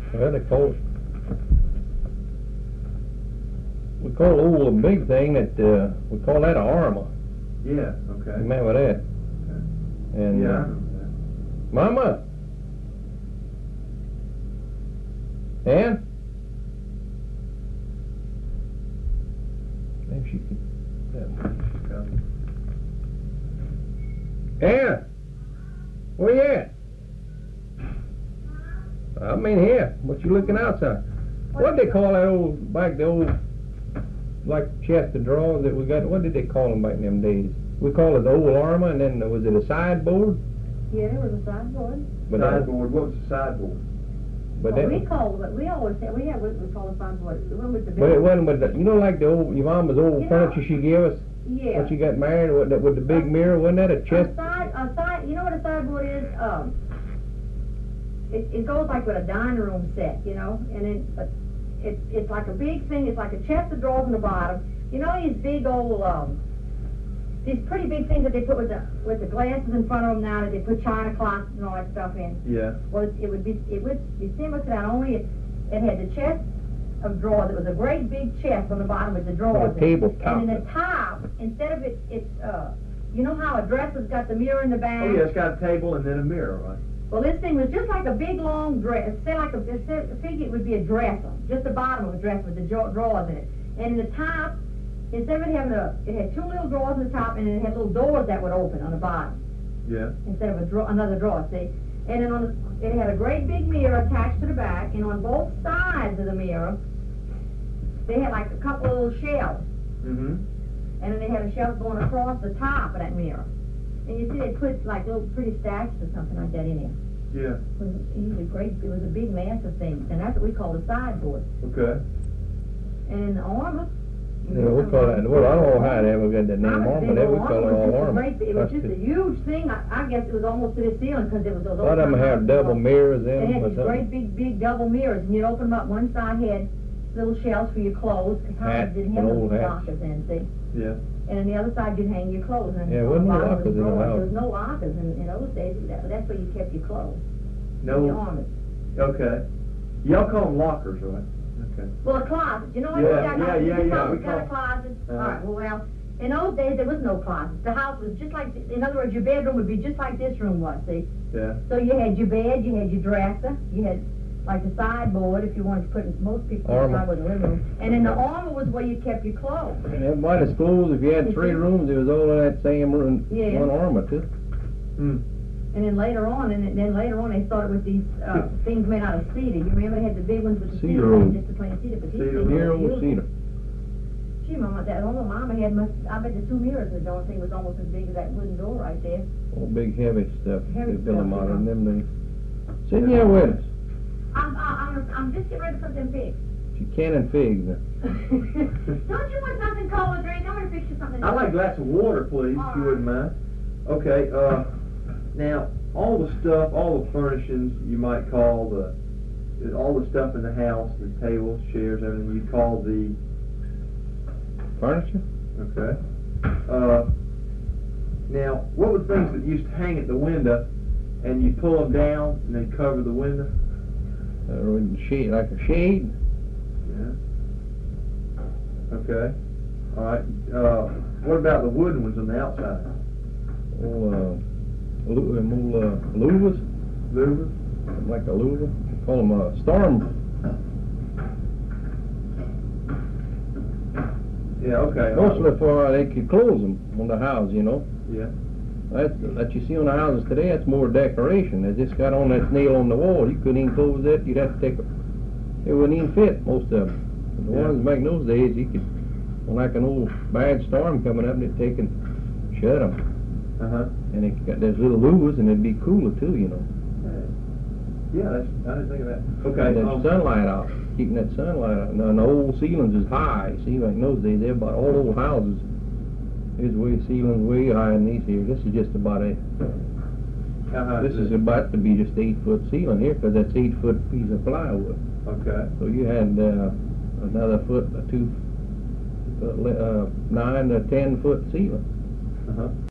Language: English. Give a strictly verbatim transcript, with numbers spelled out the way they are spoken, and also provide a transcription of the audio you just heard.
Well, they call it, we call the old big thing that, uh, we call that a armor. Yeah, okay. Remember that? Okay. And, Yeah, I uh, remember that. Mama? Ann? Maybe she could, yeah. Ann? Where you at? I'm in here. What you looking outside? What did they call that old, back the old, like chest of drawers that we got? What did they call them back in them days? We call it the old armor, and then was it a sideboard? Yeah, there was a sideboard. But that, Sideboard, what was the sideboard? but Well, that, we called it, we always said, we have what we call a sideboard, the one with the big. but it wasn't with the, you know, like the old, your mama's old You know- furniture she gave us Yeah. when she got married, with the, with the big mirror, wasn't that a chest? A side, a side, you know what a sideboard is? Um, it, it goes like with a dining room set, you know, and it, but it's, it's like a big thing, it's like a chest of drawers on the bottom. You know these big old, um, these pretty big things that they put with the, with the glasses in front of them now, that they put china closets and all that stuff in? Yeah. Well, it, it would be, it would be similar to that, only it, it had the chest of drawers. It was a great big chest on the bottom with the drawers. a in. table top. And in the top, instead of it, it's, uh, you know how a dresser's got the mirror in the back? Oh, yeah, it's got a table and then a mirror, right? Well, this thing was just like a big long dress. Say like a, say, figure it would be a dresser, just the bottom of a dresser with the draw- drawers in it. And in the top, instead of it having a, it had two little drawers in the top, and it had little doors that would open on the bottom Yeah. instead of a draw, another drawer. See, and then on the, it had a great big mirror attached to the back, and on both sides of the mirror, they had like a couple of little shelves, Mm-hmm. and then they had a shelf going across the top of that mirror. And you see, they put like little pretty statues or something like that in there. Yeah. It was usually great. It was a big mass of things, and that's what we call a sideboard. Okay. And the armor. Yeah, we call that, well, I don't know how they ever got that name Armor, on, big but that we old call it armor was all just a armor. great- It was That's just a it. huge thing. I, I guess it was almost to the ceiling because there was those. A lot of them have double mirrors in They them had or these great something. big, big double mirrors, and you'd open them up. One side had little shelves for your clothes, because Hats houses didn't and have old those hats. lockers in, see? Yeah. And on the other side, you'd hang your clothes. And Yeah, on wasn't the no bottom lockers was in the drawers. house. There was no lockers in, in those days. That, that's where you kept your clothes. Your No. armor. Okay. Y'all call them lockers, right? Okay. Well, a closet. You know what Yeah, you got? yeah, you yeah, you yeah, know, we you got a call- closet. Uh-huh. All right. Well, well, in those days there was no closet. The house was just like. In other words, your bedroom would be just like this room was. See. Yeah. So you had your bed, you had your dresser, you had like the sideboard if you wanted to put it. Most people put Armor. sideboard in the living room. And then the armor was where you kept your clothes. And everybody's clothes, if you had three rooms, it was all in that same room, Yeah. one armor too. Hmm. And then later on, and then later on, they started with these uh, things made out of cedar. You remember they had the big ones with the Cedar cedar, room. ones, just the plain cedar. But these Cedar things were Here beautiful. old cedar. Gee, Mama, that old Mama had must. I bet the two mirrors, the only thing was almost as big as that wooden door right there. Old big heavy stuff, Heavy they built them stuff, out of yeah. them days. Sitting here with us, I'm, I'm, I'm just getting ready to put them pigs. she canning figs now. Don't you want something cold to drink? I'm gonna fix you something. I'd like a glass of water, please, if you wouldn't mind. Okay, uh, now, all the stuff, all the furnishings you might call the, all the stuff in the house, the tables, chairs, everything, you call the, Furniture? okay. Uh, now, what were things that used to hang at the window, and you pull them down and then cover the window? Uh, with the shade, like a shade? Yeah. Okay. All right. Uh, what about the wooden ones on the outside? Old, uh, lu- them old, uh, louvers, Louvers? like a louver. Call them, uh, storm. Yeah, okay. Mostly for, uh, they could close them on the house, you know. Yeah. That's, that you see on the houses today, that's more decoration. They just got on that nail on the wall. You couldn't even close it. You'd have to take a, it wouldn't even fit, most of them. The Yeah. ones back in those days, you could, when like an old bad storm coming up, they'd take and shut them. Uh-huh. And it got those little louvers, and it'd be cooler too, you know. Yeah, that's, I didn't think of that. And Okay. that um, sunlight out, keeping that sunlight out. Now, and the old ceilings is high. See, like in those days, everybody, all old houses, is way ceilings way higher than these here. This is just about a, uh-huh, this is about to be just eight foot ceiling here, because that's eight foot piece of plywood. Okay. So you had uh, another foot, a two, uh, nine to ten foot ceiling. Uh-huh.